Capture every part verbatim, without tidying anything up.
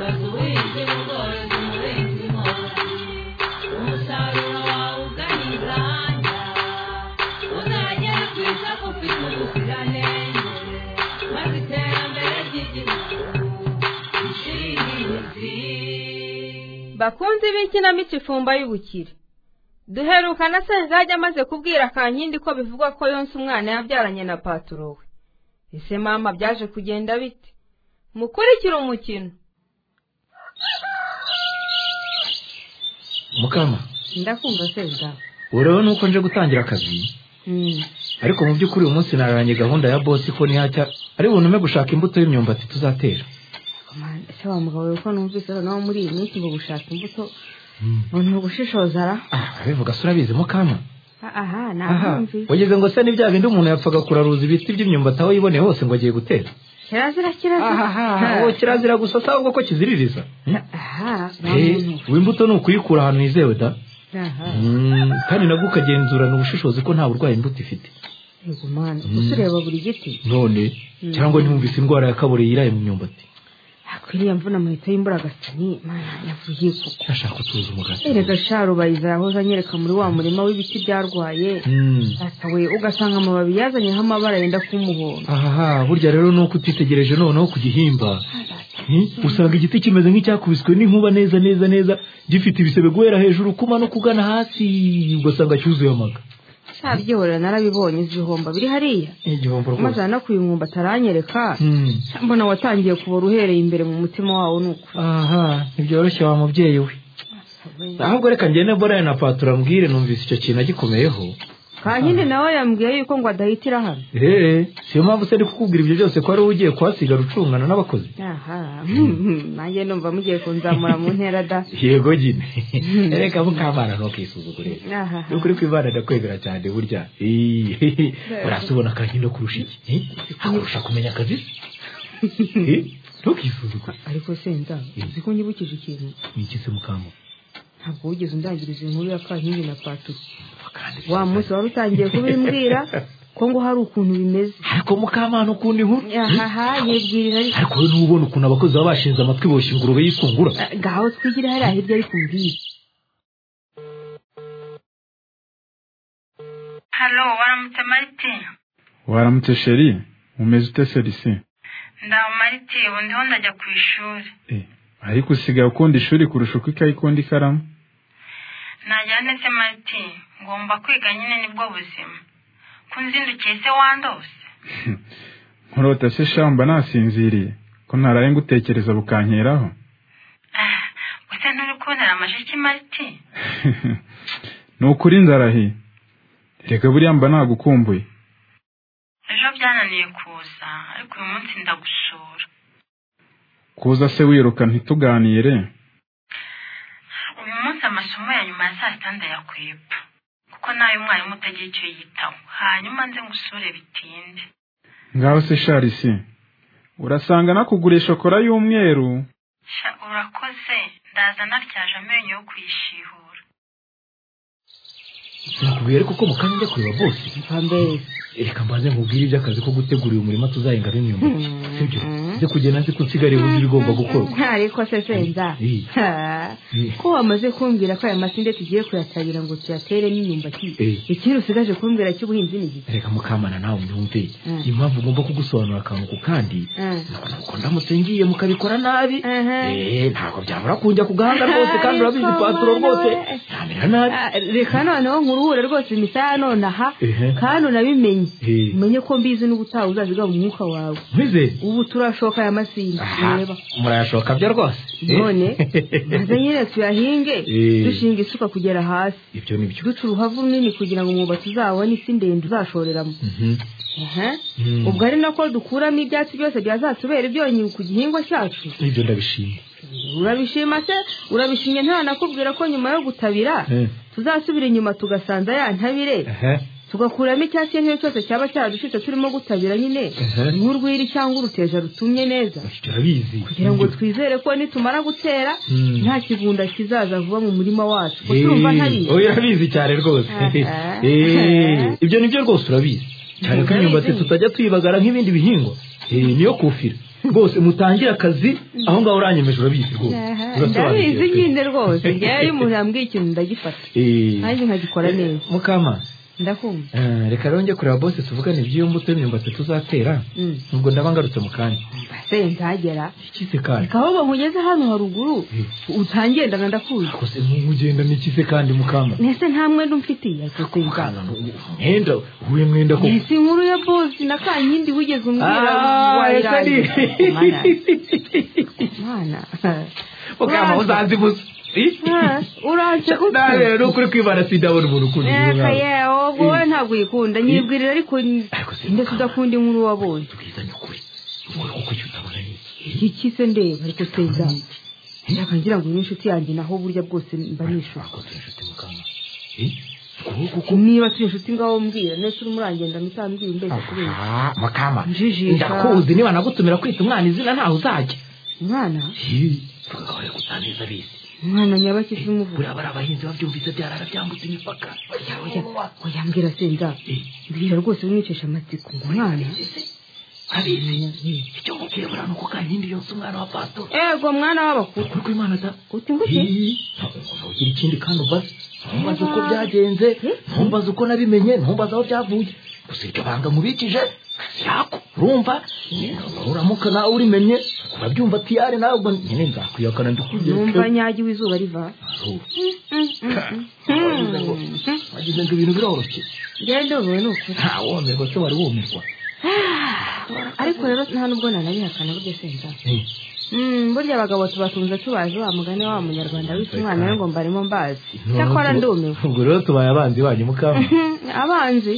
bakunzi b'ikinamico ifumba y'ubukire duherukana Senzage amaze kubwira Kankindi ko bivugwa ko yonse umwana yabyaranye na paturo we. Ese mama byaje kugenda bite? Mukurikira umukino. Mukama ndakumva Senzage. Urabona nuko nje gutangira akazi. Mm. Ariko mu by'ukuri uyu munsi naranye gahunda ya boss ko ni hacya ari buntume gushaka imbuto y'imyumbati tuzatera. Ese wa mugabo uko numvise no muri iyi minsi ngo gushaka imbuto Muntu gushishozara ah bivuga surabize Mukama. Aha namumvise. Wageze ngo se ni bya bindi umuntu yapfaga kuraruza ibiti by'imyumbati aho yibone hose ngo agiye gutera. Kirazira kirazira. Aha wo kirazira gusosa ahubwo ko kiziririza. Aha w'imbuto no kuyikura ahantu yizewe da. Aha kandi nabwo ukagenzurana ubushishozi ko nta burwayi imbuto ifite. Yego mana usureba buri giti. None cyangwa ntumvise indwara ya kabore yiraye mu myumbati. Akwiriye mvuna muhito y'imburagasani mana yavuye kuko ashaka kutuza umugati. Erega sharo bayiza aho zanyereka muri wa murima w'ibiti byarwaye. Asawe ugasanga amababi yazanye amabara yenda kumuhondo. Aha burya rero nuko utitegereje noneho kugihimba. Usanga igiti kimeze nk'icyakubiswe n'inkuba neza neza neza gifite ibisebe guhera hejuru kuma no kugana hasi ugasanga cyuzuye amaga. Sabyihora narabibonye zihomba biri hariya. Igihombo rwose. Mazana kuyumwumba taranyereka. Mbona watangiye kubora uhereye imbere mu mutima wawo nuko. Aha ntibyoroshye wa mubyeyi we. Ahubwo reka ngene bora na patura mbwire numvise icyo kintu agikomeyeho. Kankindi nawe yambwiye yuko ngo adahitira hano. Eh siyo mpamvu se ndi kukubwira ibyo byose ko ari ugiye kwasiga rucungana n'abakozi. Aha nanjye numva mugiye kunzamura mu ntera da. Yego gine. Ereka mukabana no kisuzugure. Ukuri kwibana ndakwegera cyane burya. Eh urasubona Kankindi kurusha iki? Akurusha kumenya akazi. Eh ntukisuzugure. Ariko Senzage ziko nyibukije ikintu. Iki se Mukama? Ntabwo ugeze undangiriza inkuru ya Kankindi na Paturo. Wa munsi wari utangiye kubimbwira ko ngo hari ukuntu bimeze. Ariko Mukamana ukundi nkuru. Aha yibwirira ariko. Ariko n'ubona ukuntu abakozi babashinze amatwi boshye ingurube yisungura. Gaho twigira hari ahirya ari kumbwira. Hello, waramutse Mariti. Waramutse Sheri, umeze ute Serisi? Ndaho Mariti, ubu ndiho ndajya ku ishuri. Eh, ariko usigaye ukunda ishuri kurusha uko ikayikunda ikaramu? Najyane se Mariti, ngomba kwiga nyine nibwo buzima. Kunzindukiye se wandose? Nkurota se shamba nasinziriye, ko ntaraye ngutekereza bukankeraho. Ah, gusa nturi kubonera amashiki Mariti? Nukuri nzarahi. Reka buriya mba nagukumbuye. Ejo byananiye kuza, ariko uyu munsi ndagusura. Kuza se wiruka ntituganire? Uyu munsi amasomo ya nyuma ya saa sita ndayakwipa, kuko nayo mwarimu utagira icyo yitaho, hanyuma nze ngusure bitinde. Ngaho se Sharisi, urasanga nakuguriye shokora y'umweru? Sha urakoze, ndaza naryaje amenyo yo kuyishihura. Nakubwira kuko mukanya njya kureba boss. Mpambe. Reka mbanze nkubwire iby'akazi ko gutegura umurima tuzahinga n'imyumbati. Sibyo? Nze kugenda nzi ko nsigare buzi bigomba gukorwa. Ariko se Senzage. Ko wamaze kumbwira ko aya masinde tugiye kuyatabira ngo tuyatere n'imyumbati. Ikindi usigaje kumbwira cy'ubuhinzi n'iki? Reka Mukamana nawe unyumve. Impamvu ugomba kugusobanura akantu ku kandi. Nuko ndamutse ngiye mukabikora nabi. Eh ntabwo byabura kunjya kugahanga rwose kandi urabizi Paturo rwose. Yamera nabi. Reka noneho nkuruhure rwose imisaya none aha kandi unabimenye. Umenye ko mbizi n'ubutaha uzaziga mu mwuka wawe. Mwize ubu turashoka aya masinda reba. Murayashoka byo rwose. None maze nyine tuyahinge dushinga isuka kugera hasi. Ibyo ni byo. Duca uruhavu runini kugira ngo umwumbati uzabone isi ndende uzashoreramo. Aha ubwo ari nako dukuramo ibyatsi byose byazatubera ibyonyi ku gihingwa cyacu. Ibyo ndabishima. Urabishima se urabishinye nta nakubwira ko nyuma yo gutabira tuzasubira inyuma tugasanza ya ntabire. Tugakuramo icyatsi cyo cyose cyaba cyadushitse turimo gutabira nyine nk'urwiri cyangwa uruteja rutumye neza. Turabizi kugira ngo twizere ko nitumara gutera nta kigunda kizaza vuba mu murima wacu. Ko turumva ntari. Oya urabizi cyane rwose. Eh ibyo nibyo rwose urabizi. Cyane ko imyumbati tutajya tuyibagara nk'ibindi bihingwa. Eh niyo kufira. rwose mutangira akazi aho ngaho uranyemeje urabizi rwose ndabizi nyine rwose njyewe iyo umuntu yambwiye ikintu ndagifata nanjye nkagikora neza Mukama ndakumva reka rero njye kureba bose tuvugane iby'iyo mbuto y'imyumbati tuzatera ubwo ndaba ngarutse mu kanya se ntagera ikise kandi reka aho nkugeze hano haruguru utangendana ndakuzi kose nkugenda n'ikise kandi Mukama nese nta mwenda umfitiye ariko Mukama mwenda uhuye mwenda ko nese inkuru ya bosi na Kankindi wigeze umbwira wayiranye mana Mukama uzanzi busa uraje kuta rero ukuri kwibara sidabona umuntu ukundi eh yewe wowe ntabwo yikunda nyibwirira ariko ndetse udakunda inkuru wabonye tukizanye ukuri uko cyutabona iki kise ndeba ariko seza ndaka ngira ngo inshuti yanjye naho burya bwose mba nishuka ko inshuti Mukama kuko niba turi inshuti ngaho mbwira nese uri murangenda mitambwira mbese kuri ah Mukama ndakuzi niba nagutumira kwita umwana izina ntaho uzajya umwana tukagaye kutaneza bisi umwana nyabakisi umuvuga buri abara abahinzi bavyumvise byarara byambutse imipaka oya mbwira senza mbwira rwose umwicisha amatsiko umwana abizi icyo mubwira bura nuko Kankindi yose umwana wa pastor ego mwana w'abakuru kuko Imana da uti nguke ugira ikindi kandi ubaze ntumbaze uko byagenze ntumbaze uko nabimenye ntumbaze aho byavuye gusa iryo banga nkubikije yako urumva uramuka nawe urimenye urabyumva tiyare nawe ubwo nyine nzakwiyakana ndikugeze numva nyagi wizuba riva wagize ngo ibintu biroroshye ngende wowe nuko nta womerwa se wari womerwa ariko rero nta nubwo nanabihakana burya senza Mm, burya abagabo tubatunze tubaje wa mugane wa munyarwanda witwa umwana we ngo mbarimo mbazi cyakora ndumiwe ubwo rero tubaye abanzi banyu Mukama abanzi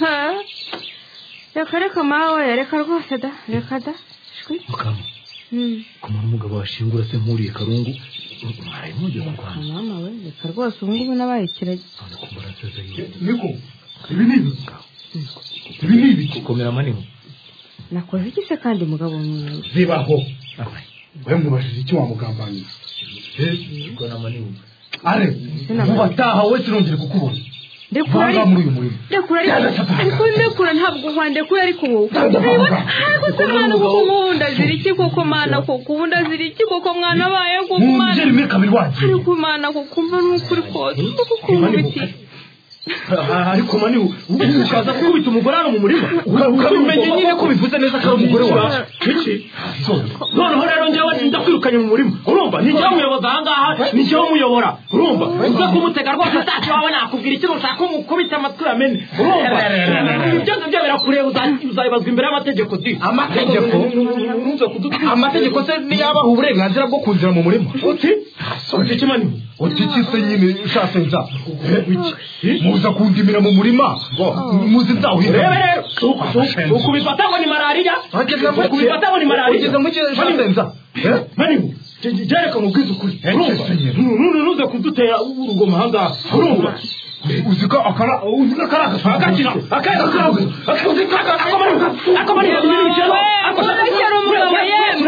reka reka mawe reka rwose da reka da Mukama kuma umugabo washingura se nkuriye karungu mwaraye mugeze mu Rwanda mama we reka rwose ubu ngubu nabayikiranye niko ibi ni ibi ni ibi komera manini nakoze iki se kandi mugabo mwiza zibaho wewe mubashije icyo wamugambanye eh uko namanini are mubataha wese urongere kukubona ndekura muri uyu murimo ndekura ariko ndekura ntabwo nkwande ko yari kuwo ariko se mwana ko kumunda ziriki koko mana ko kubunda ziriki koko mwana baye ko kumana mujeri me kabiri waje ariko mana ko kumva n'ukuri kose kuko kumubiti ariko mani ukaza kubita umugore hano mu murima ukabimenye nyine ko bivuze neza ko ari umugore wawe iki noneho rero njyewe ndakwirukanye mu murima urumva ni njyewe umuyobozi aha ngaha ni njyewe umuyobora urumva uza kumutega rwose ataki wawe nakubwira ikintu ushaka umukubita amatwi amene urumva ibyo ngibyo birakureba uzabibazwa imbere y'amategeko di amategeko amategeko se niyabaha uburenganzira bwo kunzira mu murima uti uti kimani uti kise nyine ushatse nza muza kundimira mu murima muzi nzawuhira rero ukubifata ngo ni malaria ukubifata ngo ni malaria ugeze mu kiyo shandenza eh mani jereka mubwiza ukuri urumva nuze kudutera urugoma hanga urumva uzika akara uzika kara akakira akaya akara uzika akomani akomani y'ibicero akosakira umugabo yemwe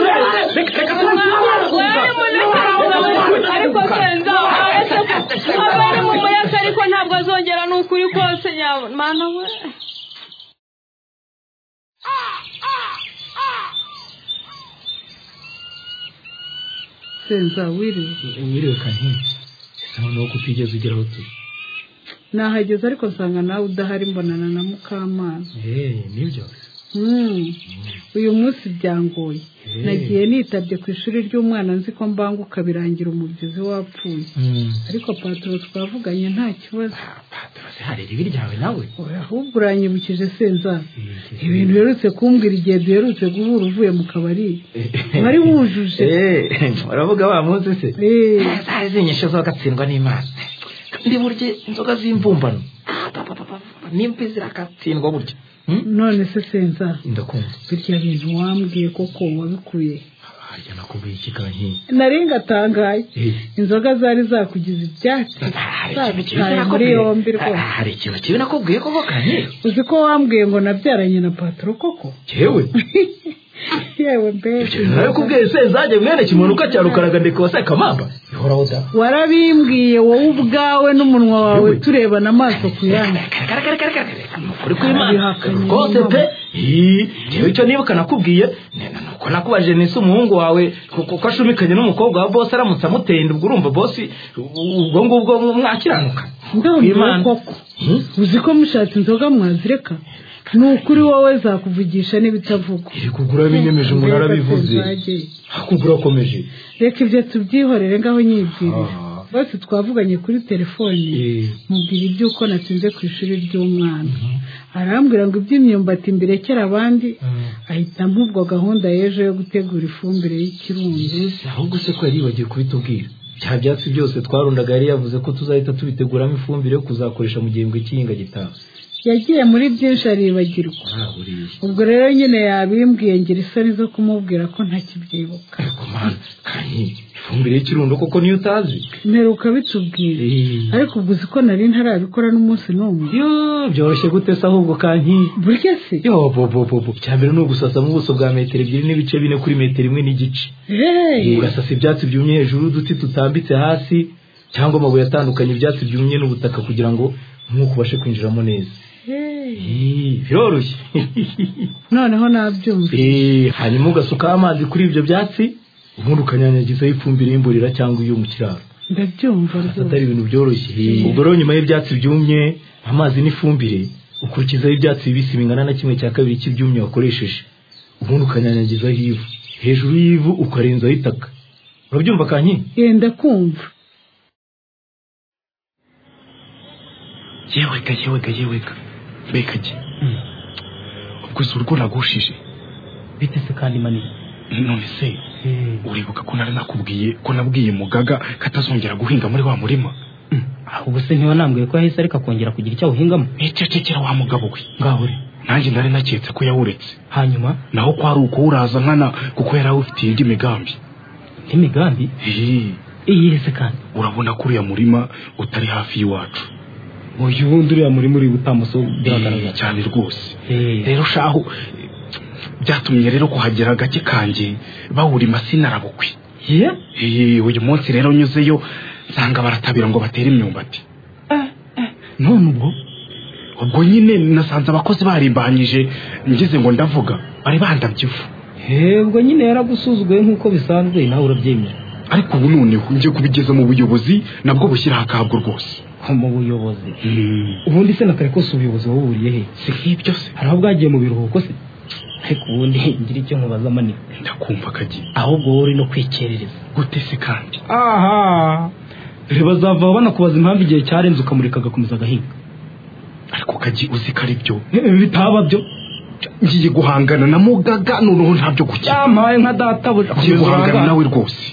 ariko senza abari mu muyaga ariko ntabwo azongera n'ukuri kose mana we senza wiri wiri Kankindi none uko utigeze ugeraho uti nahageze ariko nsanga nawe udahari mbonana na Mukamana eh nibyo uyu munsi byangoye nagiye nitabye ku ishuri ry'umwana nzi ko mbanguka birangira umubyizi wapfuye ariko patro twavuganye nta kibazo patro se hari ribi ryawe nawe ahubwo uranyibukije senza ibintu yerutse kumbwira igihe duherutse guhura uvuye mu kabari wari wujuje eh uravuga wa munsi se eh zari zinyeshe zo gatsindwa n'Imana ndi burye inzoga z'imbumbano nimpi zirakatsindwa burye none se senza ndakumva bitya bintu wambwiye koko wabikuye harya nakubwiye iki Kankindi naringa tangaye inzoga zari zakugize ibyatsi zabicaye muri yombi rwose hari ikintu kibi nakubwiye koko Kankindi uzi ko wambwiye ngo nabyaranye na patro koko yewe yewe mbese nawe kubwiye se zaje mwene kimanuka cya rukaraga ndeko wasa kamamba warabimbwiye wowe ubwawe n'umunwa wawe turebana amaso ku yandi uri kwimana rwose pe yewe icyo nibuka nakubwiye nuko nakubaje nese umuhungu wawe kuko ashumikanye n'umukobwa wa boss aramutse amutenda ubwo urumva boss ubwo ngubwo mwakiranuka ndumva koko uzi ko mushatse inzoga mwazireka nukuri wowe zakuvugisha n'ibitavugwa iri kugura binyemeje umuntu arabivuze hakugura akomeje reka ibyo tubyihorere ngaho nyibwirira bose twavuganye kuri telefoni mubwira iby'uko natsinze ku ishuri ry'umwana arambwira ngo iby'imyumbati mbirekera abandi ahita mpubwo gahunda y'ejo yo gutegura ifumbire y'ikirundo ahubwo se ko yari yibagiwe kubitubwira bya byatsi byose twarundaga yari yavuze ko tuzahita tubiteguramo ifumbire yo kuzakoresha mu gihembwe cy'ihinga gitaha yagiye muri byinshi aribagirwa ubwo rero nyine yabimbwiye ngira isoni zo kumubwira ko ntakibyibuka kandi ifumbire y'ikirundo koko niyo utazi mperuka bitubwira ariko ubwo uzi ko nari ntarabikora n'umunsi n'umwe yo byoroshye gute se ahubwo kanki burya se yo bo bo bo cyambere no gusasa mu buso bwa metero ebyiri n'ibice bine kuri metero imwe n'igice urasasa ibyatsi byumye hejuru uduti tutambitse hasi cyangwa amabuye atandukanye ibyatsi byumye n'ubutaka kugira ngo nk'uko ubashe kwinjiramo neza biroroshye noneho nabyumva hanyuma ugasukaho amazi kuri ibyo byatsi ubundi ukanyanyagizaho ifumbire y'imborera cyangwa iyo mu kiraro ndabyumva rwose atari ibintu byoroshye ubwo rero nyuma y'ibyatsi byumye amazi n'ifumbire ukurikizaho ibyatsi bibisi bingana na kimwe cya kabiri cy'ibyumye wakoresheje ubundi ukanyanyagizaho ivu hejuru y'ivu ukarenzaho itaka urabyumva kanyi yenda kumva yewega yewega yewega mbekage ubwo se urwo nagushije bite se kandi manini none se uribuka ko nari nakubwiye ko nabwiye mugaga katazongera guhinga muri wa murima ahubwo se ntiwa nambwiye ko yahise ariko kongera kugira icyo awuhingamo ececekera wa mugabo we ngaho uri nanjye nari naketse ko yawuretse hanyuma naho ko ari uko uraza nkana kuko yari awufitiye indi migambi indi migambi iyi se kandi urabona ko uriya murima utari hafi y'iwacu uyu wundi uriya murima uri butamuso byagaragara cyane rwose rero shaho byatumye rero kuhagera gake kanjye bawurima sinarabukwe eh uyu munsi rero nyuzeyo nsanga baratabira ngo batere imyumbati none ubwo ubwo nyine nasanze abakozi barimbanyije ngize ngo ndavuga bari bandabyifu hebwo nyine yaragusuzuguye nk'uko bisanzwe nawe urabyemera ariko ubu noneho ngiye kubigeza mu buyobozi nabwo bushyira hakabwo rwose mu buyobozi ubundi se nakare kose ubuyobozi waburiye he si nk'ibyo se hari aho bwagiye mu biruhuko se ariko ubundi ngira icyo nkubaza manini ndakumva kagiye ahubwo uri no kwikerereza gute se kandi aha reba bazava banakubaza impamvu igihe cyarenze ukamurika agakomeza agahinga ariko kagiye uzi ko ari byo bitaba byo ngiye guhangana na mugaga noneho ntabyo gukira cyamaye nka databuja ngiye guhangana nawe rwose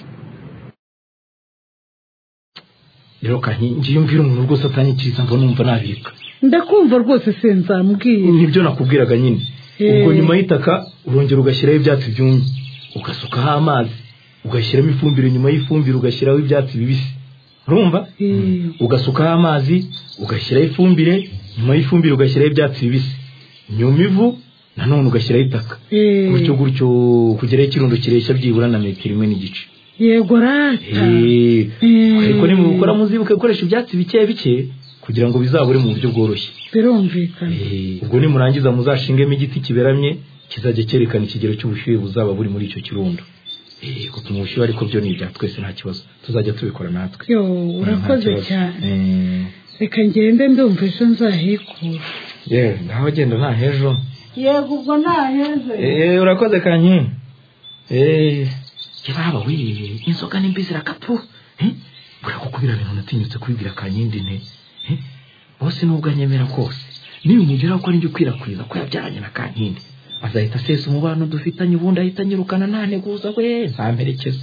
rero kanyi ngiye mvira umuntu rwose atanyikiriza ngo numva nabika ndakumva rwose se nzambwiye nibyo nakubwiraga nyine ubwo nyuma y'itaka urongera ugashyiraho ibyatsi byumye ugasukaho amazi ugashyiramo ifumbire nyuma y'ifumbire ugashyiraho ibyatsi bibisi urumva ugasukaho amazi ugashyiraho ifumbire nyuma y'ifumbire ugashyiraho ibyatsi bibisi nyuma ivu nanone ugashyiraho itaka gutyo gutyo kugeraho ikirundo kireshya byibura na metero imwe n'igice yego rata ariko ni mu gukora muzibuke gukoresha ibyatsi bike bike kugira ngo bizabure mu buryo bworoshye birumvikana ubwo nimurangiza muzashingemo igiti kiberamye kizajya cyerekana ikigero cy'ubushyuhe buzaba buri muri icyo kirundo gupima ubushyuhe ariko byo ni ibya twese nta kibazo tuzajya tubikora natwe yo urakoze cyane reka ngende ndumva ejo nzahikura yewe naho genda nta hejo yego ubwo nta hejo eh urakoze kanyi eh kiraba we inzoga nimbi zirakapu eh burakukubira ibintu natinyutse kubibwira kanyindi ne eh bose nubwo anyemera kose niyo mugera ko ari njye kwirakwiriza ko yabyaranye na kankindi azahita sesa umubano dufitanye ubundi ahita nyirukana ntaneguza we ntamperekeza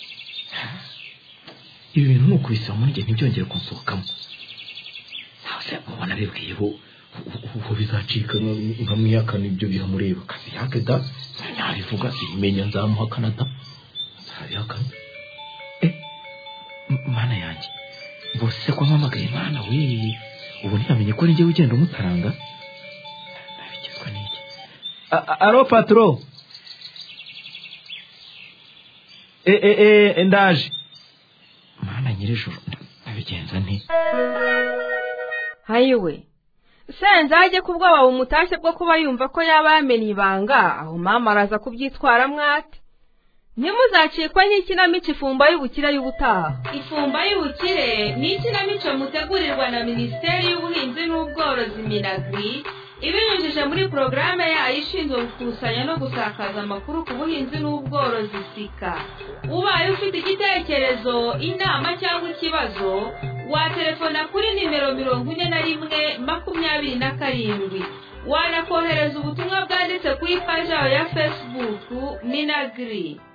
ibi bintu nukubise muri njye ntibyongere kunsohokamo hose mubona bibwiyeho ubu bizacika nkamwihakana ibyo biramureba kazi yake da ntabivuga simenya nzamuhakana da nzabihakana eh mana yanjye bose ko mpamagaye mana we ubu ntiyamenye ko ninjye ugenda umutaranga nabigizwa n'iki alo patro eh eh eh ndaje nyirijoro abigenza nti hayiwe senzajye kubwoba umutashye bwo kuba yumva ko yaba yamenye ibanga aho mama araza kubyitwara mwate ntimuzacikwa n'ikinamico ifumba y'ubukire y'ubutaha. Ifumba y'ubukire ni ikinamico mutegurirwa na Minisiteri y'Ubuhinzi n'Ubworozi Minagri ibinyujije muri porogaramu yayo ishinzwe gukusanya no gusakaza amakuru ku buhinzi n'ubworozi sika. Ubaye ufite igitekerezo, inama cyangwa ikibazo watelefona kuri nimero mirongo ine na rimwe makumyabiri na karindwi. Wanakohereza ubutumwa bwanditse ku ipaji yawe ya Facebook Minagri.